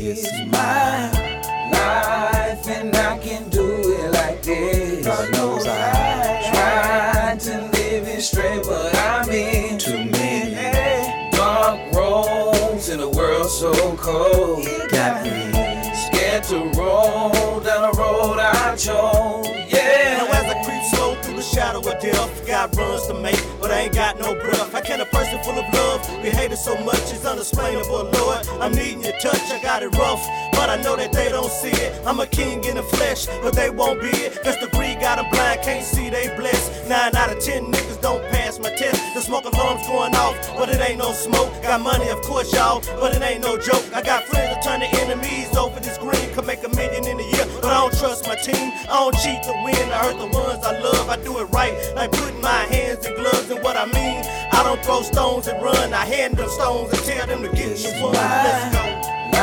It's my life and I can do it like this. God knows I tried to live it straight, but I'm in too many dark roads in a world so cold. got me. Scared to roll down the road I chose. Yeah. Now as I creep slow through the shadow of death, got runs to make, but I ain't got no breath. How can a person full of love be hated so much? It's unexplainable, Lord. I'm needing your touch, I got it rough, but I know that they don't see it. I'm a king in the flesh, but they won't be it. Cause the greed got them blind, can't see they blessed. 9 out of 10 niggas don't pass my test. The smoke alarm's going off, but it ain't no smoke. Got money, of course, y'all, but it ain't no joke. I got friends that turn to enemies over this green. Could make $1 million in a year, but I don't trust my team. I don't cheat to win, I hurt the ones I love. I do it right, like putting my hands in gloves. And what I mean, I don't throw stones and run. I hand them stones and tell them to get your one. Let's go.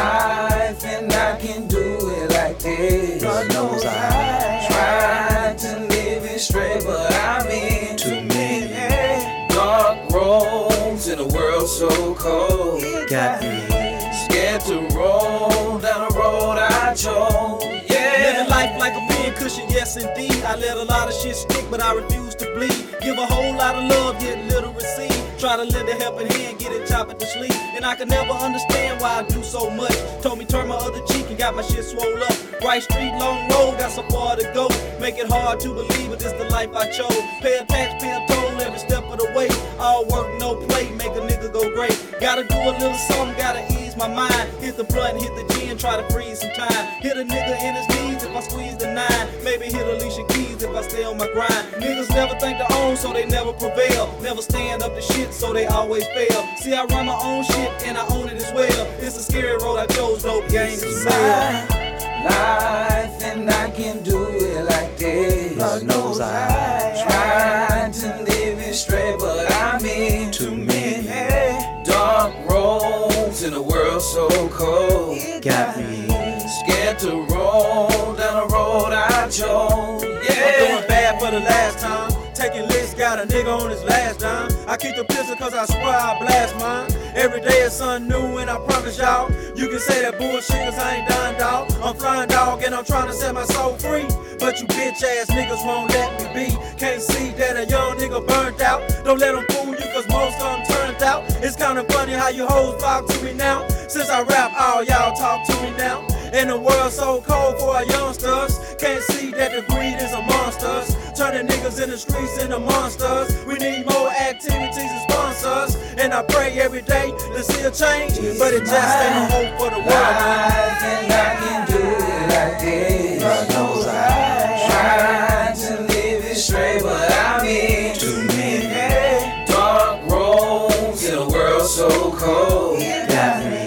Life and I can do it like this. God knows I tried to live it straight, but I'm in too many dark roads in a world so cold. got me. Scared to roll down the road I chose. Yeah. Living life like a pin cushion, yes indeed. I let a lot of shit stick, but I refuse to bleed. Give a whole lot of love, yet little receive. Try to lend a helping hand, get it chopped at the sleeve. And I can never understand why I do so much. Told me turn my other cheek and got my shit swole up. Bright street, long road, got so far to go. Make it hard to believe, but it's the life I chose. Pay a tax, pay a toll every step of the way. All work, no play, make a nigga go great. Gotta do a little something, gotta ease my mind. Hit the blunt, hit the gin, try to freeze some time. Hit a nigga in his knees if I squeeze the 9. Maybe hit Alicia Keys if I stay on my grind. Niggas never think to own, so they never prevail. Never stand up to shit, so they always fail. See, I run my own shit and I own it as well. It's a scary road I chose, no game to sell. Life and I can do it like this. God knows I tried to live it straight, but I'm in too many dark roads in a world so cold. got me. Scared to roll down the road I chose. I'm Yeah. doing bad for the last time. Taking licks, got a nigga on his last dime. I keep the pistol cause I swear I blast mine. Every day is something new and I promise y'all, you can say that bullshit cause I ain't done dog. I'm flying dog and I'm trying to set my soul free. But you bitch ass niggas won't let me be. Can't see that a young nigga burnt out. Don't let them fool you cause most of them turned out. It's kinda funny how you hoes flock to me now. Since I rap, all y'all talk to me now. In a world so cold for our youngsters, can't see that the greed is amongst us. Turning niggas in the streets into monsters. We need more activities and sponsors. And I pray every day to see a change, but it just ain't no hope for the world. Life and I can do it like this. God knows I tried to live it straight, but I'm in too many dark roads in a world so cold. got me.